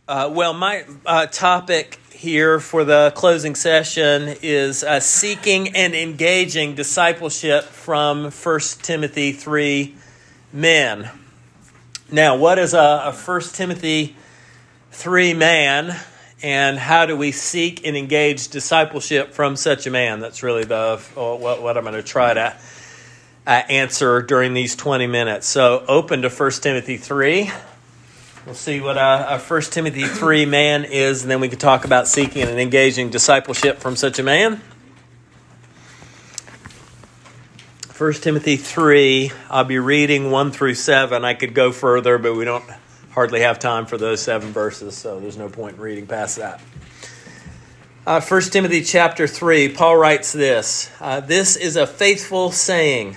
My topic here for the closing session is seeking and engaging discipleship from 1 Timothy 3 men. Now, what is a 1 Timothy 3 man, and how do we seek and engage discipleship from such a man? That's really what I'm going to try to answer during these 20 minutes. So open to 1 Timothy 3. We'll see what a 1 Timothy 3 man is, and then we can talk about seeking and engaging discipleship from such a man. 1 Timothy 3, I'll be reading 1 through 7. I could go further, but we don't hardly have time for those 7 verses, so there's no point in reading past that. 1 Timothy chapter 3, Paul writes this. This is a faithful saying.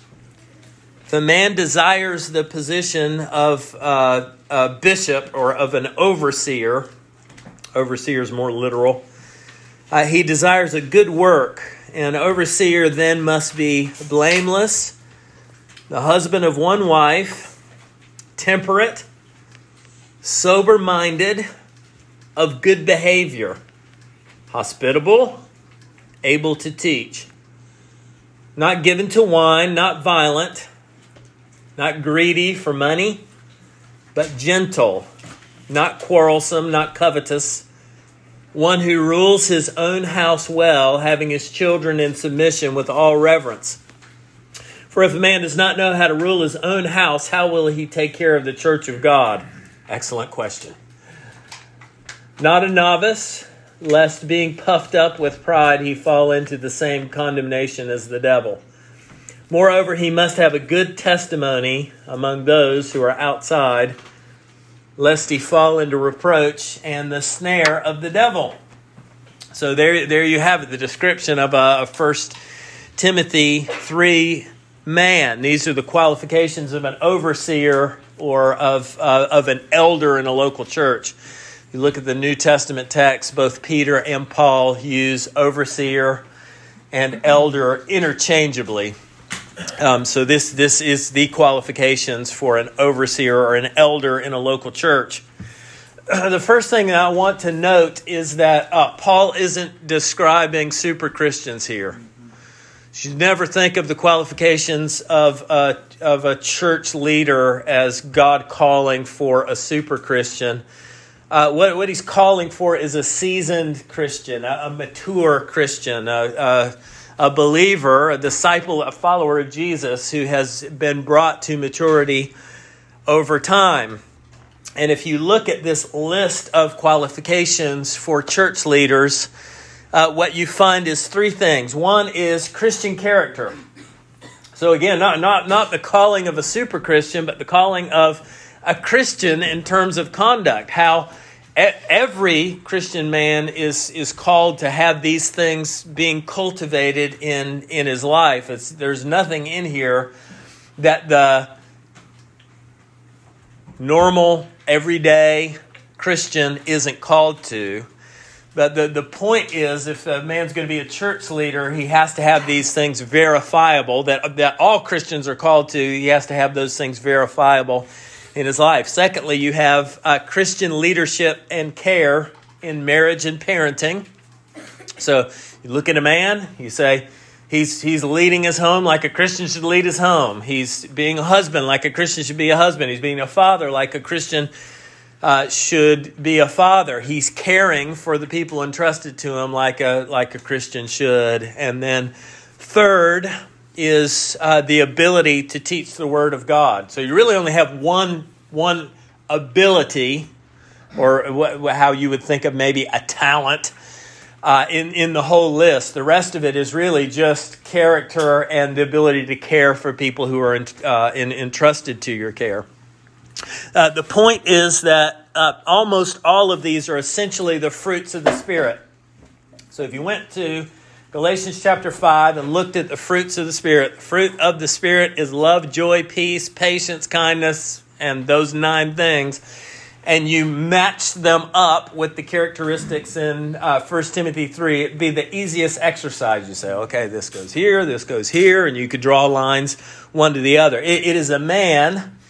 If a man desires the position of a bishop or of an overseer is more literal, he desires a good work. An overseer then must be blameless, the husband of one wife, temperate, sober-minded, of good behavior, hospitable, able to teach, not given to wine, not violent, not greedy for money, but gentle, not quarrelsome, not covetous, one who rules his own house well, having his children in submission with all reverence. For if a man does not know how to rule his own house, how will he take care of the church of God? Excellent question. Not a novice, lest being puffed up with pride he fall into the same condemnation as the devil. Moreover, he must have a good testimony among those who are outside, lest he fall into reproach and the snare of the devil. So there you have it, the description of a 1 Timothy 3 man. These are the qualifications of an overseer or of an elder in a local church. You look at the New Testament text, both Peter and Paul use overseer and elder interchangeably. So this is the qualifications for an overseer or an elder in a local church. The first thing that I want to note is that Paul isn't describing super Christians here. You should never think of the qualifications of a church leader as God calling for a super Christian. What he's calling for is a seasoned Christian, a mature Christian, a believer, a disciple, a follower of Jesus who has been brought to maturity over time. And if you look at this list of qualifications for church leaders, what you find is 3 things. One is Christian character. So again, not the calling of a super Christian, but the calling of a Christian in terms of conduct. How every Christian man is called to have these things being cultivated in his life. There's nothing in here that the normal, everyday Christian isn't called to. But the point is, if a man's going to be a church leader, he has to have these things verifiable, that all Christians are called to. He has to have those things verifiable in his life. Secondly, you have Christian leadership and care in marriage and parenting. So you look at a man, you say, he's leading his home like a Christian should lead his home. He's being a husband like a Christian should be a husband. He's being a father like a Christian should be a father. He's caring for the people entrusted to him like a Christian should. And then third is the ability to teach the Word of God. So you really only have one ability, or how you would think of maybe a talent, in the whole list. The rest of it is really just character and the ability to care for people who are entrusted to your care. The point is that almost all of these are essentially the fruits of the Spirit. So if you went to Galatians chapter 5 and looked at the fruits of the Spirit, the fruit of the Spirit is love, joy, peace, patience, kindness, and those 9 things. And you match them up with the characteristics in 1 Timothy 3, it'd be the easiest exercise. You say, okay, this goes here, and you could draw lines one to the other. It is a man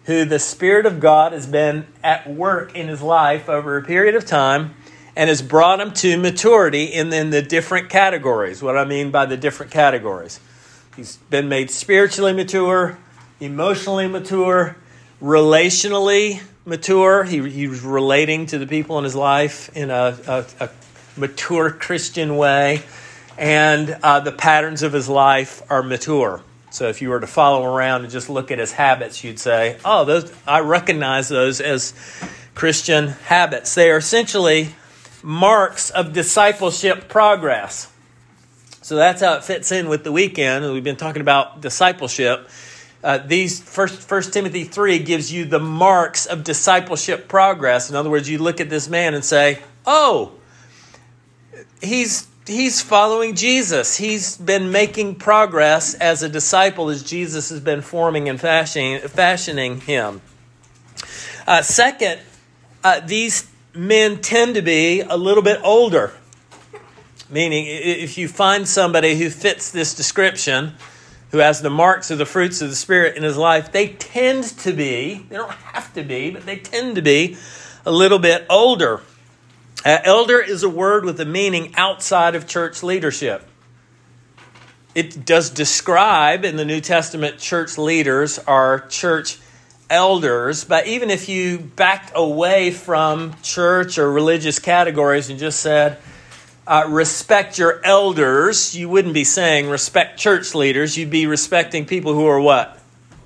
who the Spirit of God has been at work in his life over a period of time and has brought him to maturity in the different categories. What I mean by the different categories. He's been made spiritually mature, emotionally mature, relationally mature. He was relating to the people in his life in a mature Christian way. And the patterns of his life are mature. So if you were to follow around and just look at his habits, you'd say, oh, I recognize those as Christian habits. They are essentially marks of discipleship progress. So that's how it fits in with the weekend. We've been talking about discipleship. These First Timothy 3 gives you the marks of discipleship progress. In other words, you look at this man and say, oh, he's following Jesus. He's been making progress as a disciple as Jesus has been forming and fashioning him. Second, these men tend to be a little bit older. Meaning, if you find somebody who fits this description, who has the marks of the fruits of the Spirit in his life, they tend to be, they don't have to be, but they tend to be a little bit older. Elder is a word with a meaning outside of church leadership. It does describe in the New Testament church leaders are church elders, but even if you backed away from church or religious categories and just said, respect your elders, you wouldn't be saying respect church leaders. You'd be respecting people who are what?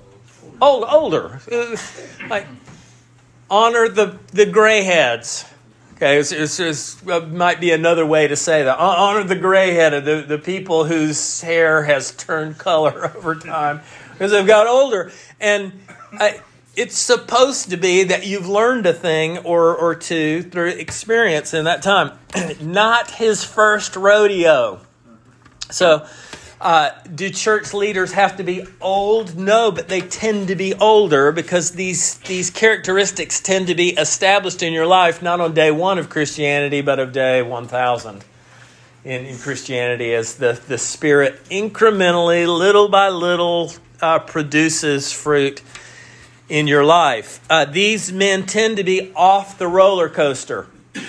Older. Like, honor the gray heads. Okay, it might be another way to say that. Honor the gray headed, the people whose hair has turned color over time because they've got older. And it's supposed to be that you've learned a thing or two through experience in that time. Not his first rodeo. So, do church leaders have to be old? No, but they tend to be older because these characteristics tend to be established in your life, not on day one of Christianity, but of day 1,000 in Christianity, as the Spirit incrementally, little by little, produces fruit in your life. These men tend to be off the roller coaster.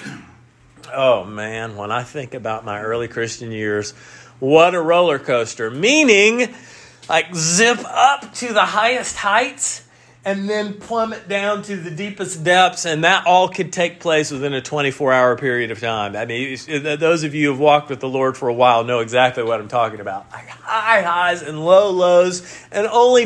Oh man, when I think about my early Christian years, what a roller coaster. Meaning, like zip up to the highest heights and then plummet down to the deepest depths, and that all could take place within a 24-hour period of time. I mean, those of you who have walked with the Lord for a while know exactly what I'm talking about. Like high highs and low lows, and only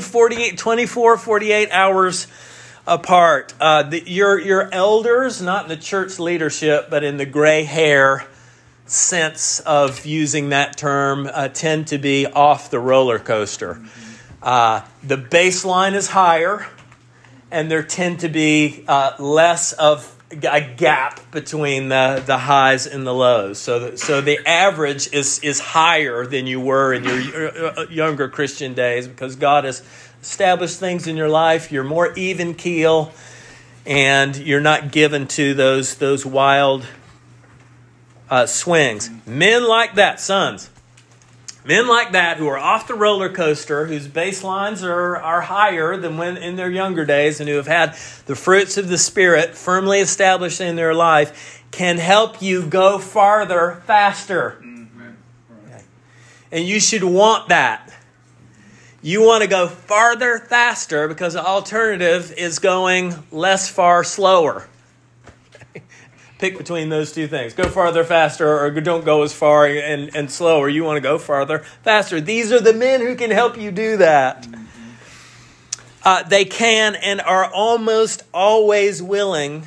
48 hours apart. Your elders, not in the church leadership, but in the gray hair sense of using that term, tend to be off the roller coaster. The baseline is higher, and there tend to be less of a gap between the highs and the lows. So the average is higher than you were in your younger Christian days because God has established things in your life. You're more even keel, and you're not given to those wild swings. Men like that, sons. Men like that who are off the roller coaster, whose baselines are higher than when in their younger days, and who have had the fruits of the Spirit firmly established in their life, can help you go farther faster. Okay. And you should want that. You want to go farther faster because the alternative is going less far slower. Pick between those two things. Go farther, faster, or don't go as far and slower. You want to go farther, faster. These are the men who can help you do that. They can and are almost always willing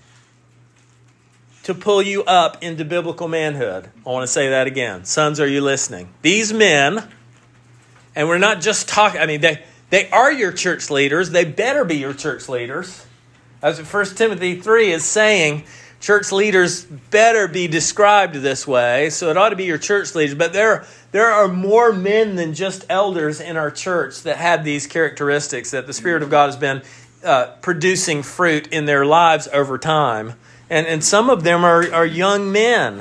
to pull you up into biblical manhood. I want to say that again. Sons, are you listening? These men, and we're not just talking, I mean, they are your church leaders. They better be your church leaders. As 1 Timothy 3 is saying, church leaders better be described this way, so it ought to be your church leaders. But there are more men than just elders in our church that have these characteristics, that the Spirit of God has been producing fruit in their lives over time. And some of them are young men.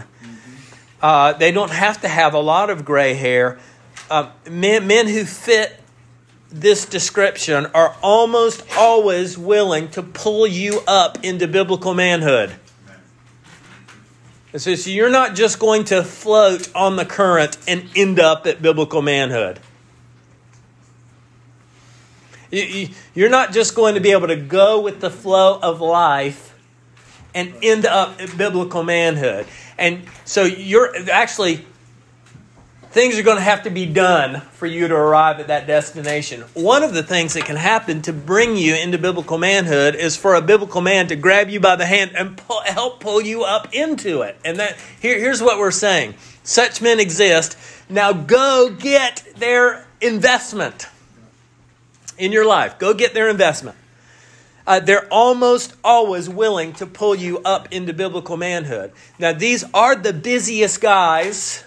They don't have to have a lot of gray hair. Men who fit this description are almost always willing to pull you up into biblical manhood. And so you're not just going to float on the current and end up at biblical manhood. You're not just going to be able to go with the flow of life and end up at biblical manhood. And so things are going to have to be done for you to arrive at that destination. One of the things that can happen to bring you into biblical manhood is for a biblical man to grab you by the hand and help pull you up into it. And here's what we're saying. Such men exist. Now go get their investment in your life. Go get their investment. They're almost always willing to pull you up into biblical manhood. Now these are the busiest guys.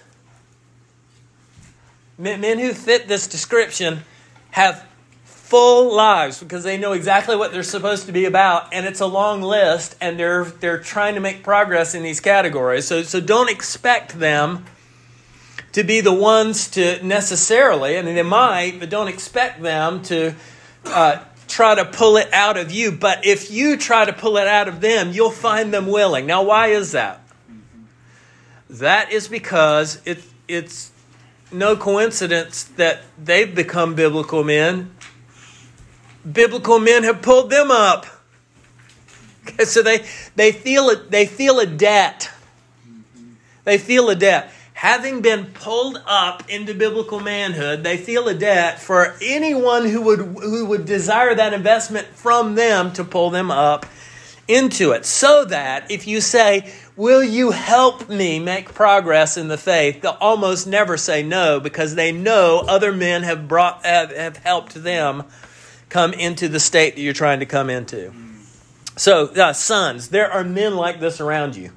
Men who fit this description have full lives because they know exactly what they're supposed to be about, and it's a long list, and they're trying to make progress in these categories. So don't expect them to be the ones to necessarily, I mean they might, but don't expect them to try to pull it out of you. But if you try to pull it out of them, you'll find them willing. Now why is that? That is because it's no coincidence that they've become biblical men. Biblical men have pulled them up. Okay, so they feel it. They feel a debt. They feel a debt. Having been pulled up into biblical manhood, they feel a debt for anyone who would desire that investment from them to pull them up into it. So that if you say, will you help me make progress in the faith? They'll almost never say no because they know other men have helped them come into the state that you're trying to come into. So, sons, there are men like this around you.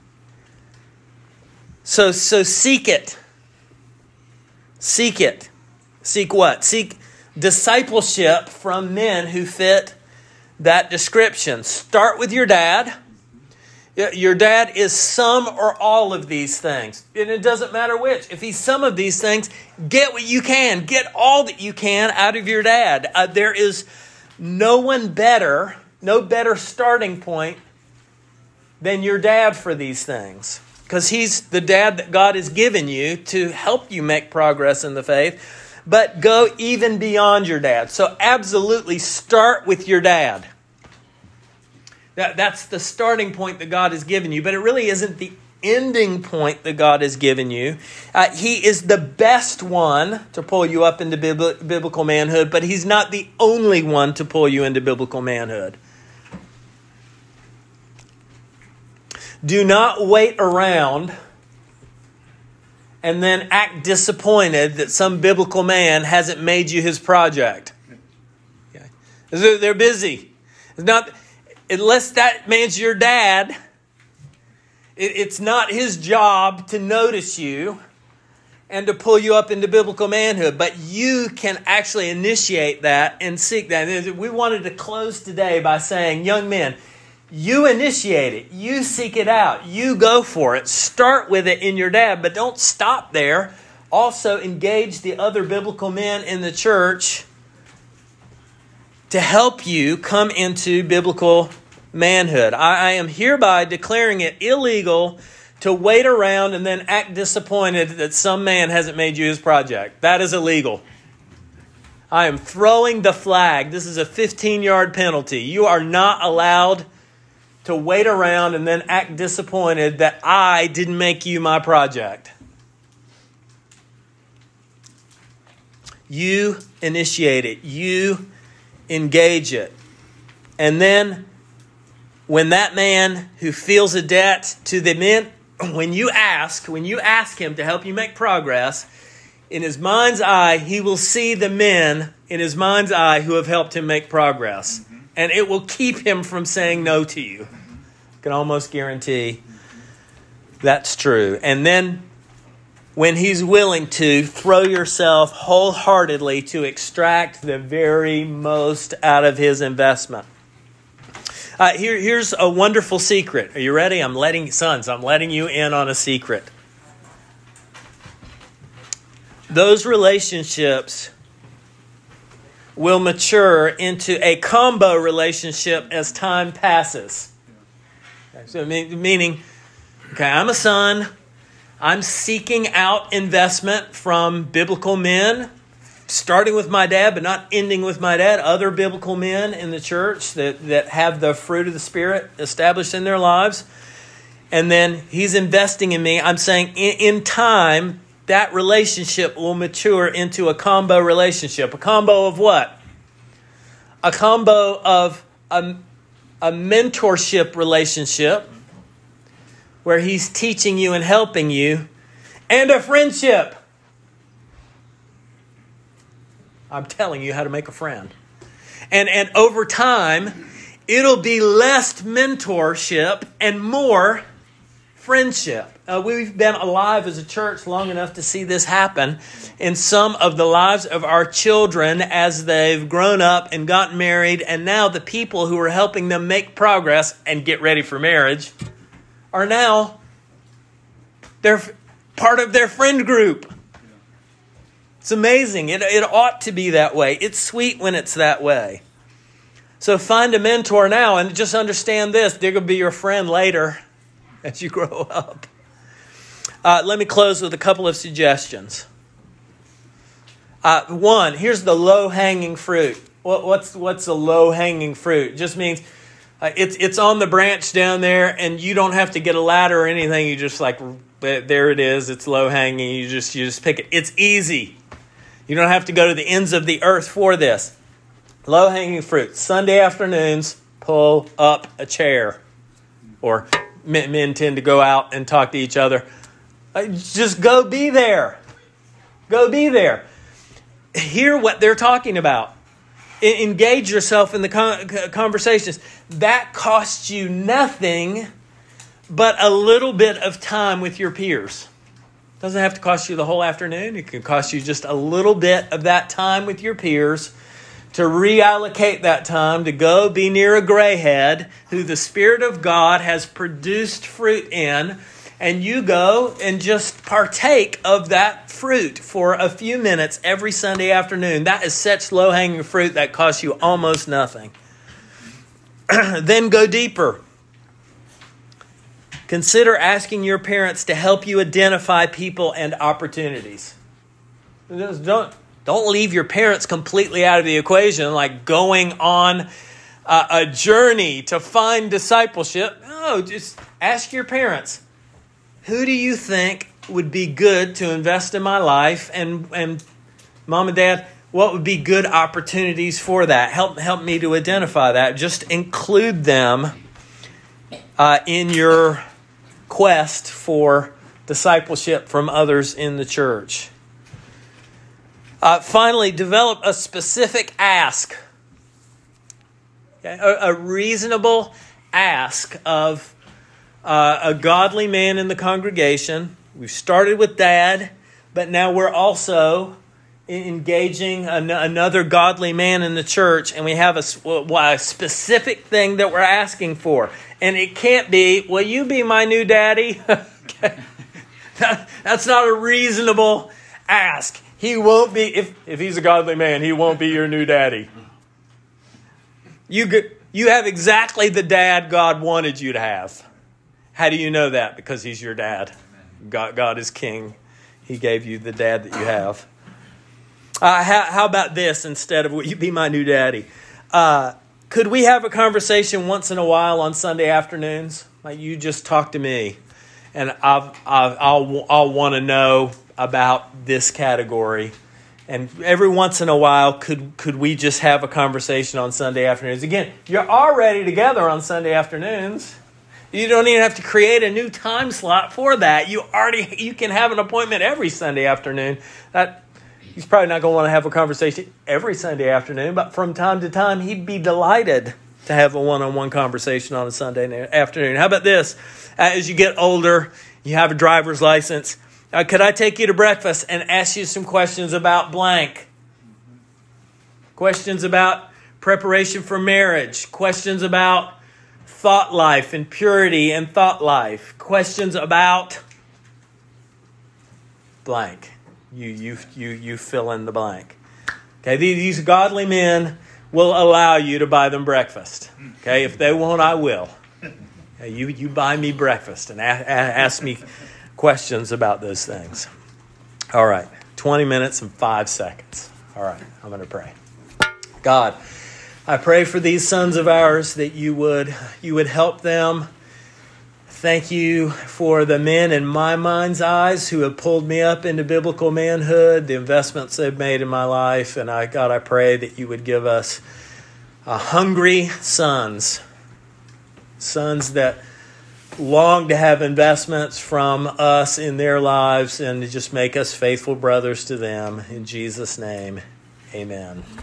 So seek it. Seek it. Seek what? Seek discipleship from men who fit that description. Start with your dad. Your dad is some or all of these things. And it doesn't matter which. If he's some of these things, get what you can. Get all that you can out of your dad. There is no better starting point than your dad for these things. Because he's the dad that God has given you to help you make progress in the faith. But go even beyond your dad. So absolutely start with your dad. That's the starting point that God has given you. But it really isn't the ending point that God has given you. He is the best one to pull you up into biblical manhood. But he's not the only one to pull you into biblical manhood. Do not wait around and then act disappointed that some biblical man hasn't made you his project. Okay. They're busy. It's not, unless that man's your dad, it's not his job to notice you and to pull you up into biblical manhood. But you can actually initiate that and seek that. We wanted to close today by saying, young men, you initiate it. You seek it out. You go for it. Start with it in your dad, but don't stop there. Also engage the other biblical men in the church to help you come into biblical manhood. I am hereby declaring it illegal to wait around and then act disappointed that some man hasn't made you his project. That is illegal. I am throwing the flag. This is a 15-yard penalty. You are not allowed to wait around and then act disappointed that I didn't make you my project. You initiate it. You engage it. And then when that man who feels a debt to the men, when you ask him to help you make progress, in his mind's eye, he will see the men in his mind's eye who have helped him make progress. And it will keep him from saying no to you. I can almost guarantee that's true. And then when he's willing to throw yourself wholeheartedly to extract the very most out of his investment. Here's a wonderful secret. Are you ready? I'm letting you in on a secret. Those relationships will mature into a combo relationship as time passes. So meaning, okay, I'm a son. I'm seeking out investment from biblical men, starting with my dad, but not ending with my dad. Other biblical men in the church that have the fruit of the Spirit established in their lives. And then he's investing in me. I'm saying in time, that relationship will mature into a combo relationship. A combo of what? A combo of a mentorship relationship where he's teaching you and helping you, and a friendship. I'm telling you how to make a friend. And over time, it'll be less mentorship and more friendship. We've been alive as a church long enough to see this happen in some of the lives of our children as they've grown up and gotten married. And now the people who are helping them make progress and get ready for marriage are now they're part of their friend group. It's amazing. It ought to be that way. It's sweet when it's that way. So find a mentor now and just understand this. They're going to be your friend later as you grow up. Let me close with a couple of suggestions. One, here's the low-hanging fruit. What's a low-hanging fruit? It just means it's on the branch down there, and you don't have to get a ladder or anything. You just there it is. It's low-hanging. You just pick it. It's easy. You don't have to go to the ends of the earth for this. Low-hanging fruit. Sunday afternoons, pull up a chair. Or men tend to go out and talk to each other. Just go be there. Go be there. Hear what they're talking about. Engage yourself in the conversations. That costs you nothing but a little bit of time with your peers. Doesn't have to cost you the whole afternoon. It can cost you just a little bit of that time with your peers to reallocate that time to go be near a grayhead who the Spirit of God has produced fruit in, and you go and just partake of that fruit for a few minutes every Sunday afternoon. That is such low-hanging fruit that costs you almost nothing. Then go deeper. Consider asking your parents to help you identify people and opportunities. Don't leave your parents completely out of the equation, like going on a journey to find discipleship. No, just ask your parents, who do you think would be good to invest in my life? And mom and dad, what would be good opportunities for that? Help me to identify that. Just include them in your quest for discipleship from others in the church. Finally, develop a specific ask. Okay? A reasonable ask of a godly man in the congregation. We've started with dad, but now we're also engaging another godly man in the church, and we have a specific thing that we're asking for. And it can't be, will you be my new daddy? Okay. That's not a reasonable ask. He won't be, if he's a godly man, he won't be your new daddy. You have exactly the dad God wanted you to have. How do you know that? Because he's your dad. God is king. He gave you the dad that you have. How about this instead of, will you be my new daddy? Could we have a conversation once in a while on Sunday afternoons? Like, you just talk to me, and I'll want to know about this category. And every once in a while, could we just have a conversation on Sunday afternoons? Again, you're already together on Sunday afternoons. You don't even have to create a new time slot for that. You can have an appointment every Sunday afternoon. He's probably not going to want to have a conversation every Sunday afternoon, but from time to time, he'd be delighted to have a one-on-one conversation on a Sunday afternoon. How about this? As you get older, you have a driver's license. Could I take you to breakfast and ask you some questions about blank? Questions about preparation for marriage. Questions about thought life and purity and thought life. Questions about blank. You fill in the blank. Okay, these godly men will allow you to buy them breakfast. Okay, if they won't, I will. Okay, you buy me breakfast and ask me questions about those things. All right, 20 minutes and 5 seconds. All right, I'm going to pray. God, I pray for these sons of ours that you would help them. Thank you for the men in my mind's eyes who have pulled me up into biblical manhood, the investments they've made in my life. And God, I pray that you would give us hungry sons that long to have investments from us in their lives and to just make us faithful brothers to them. In Jesus' name, amen.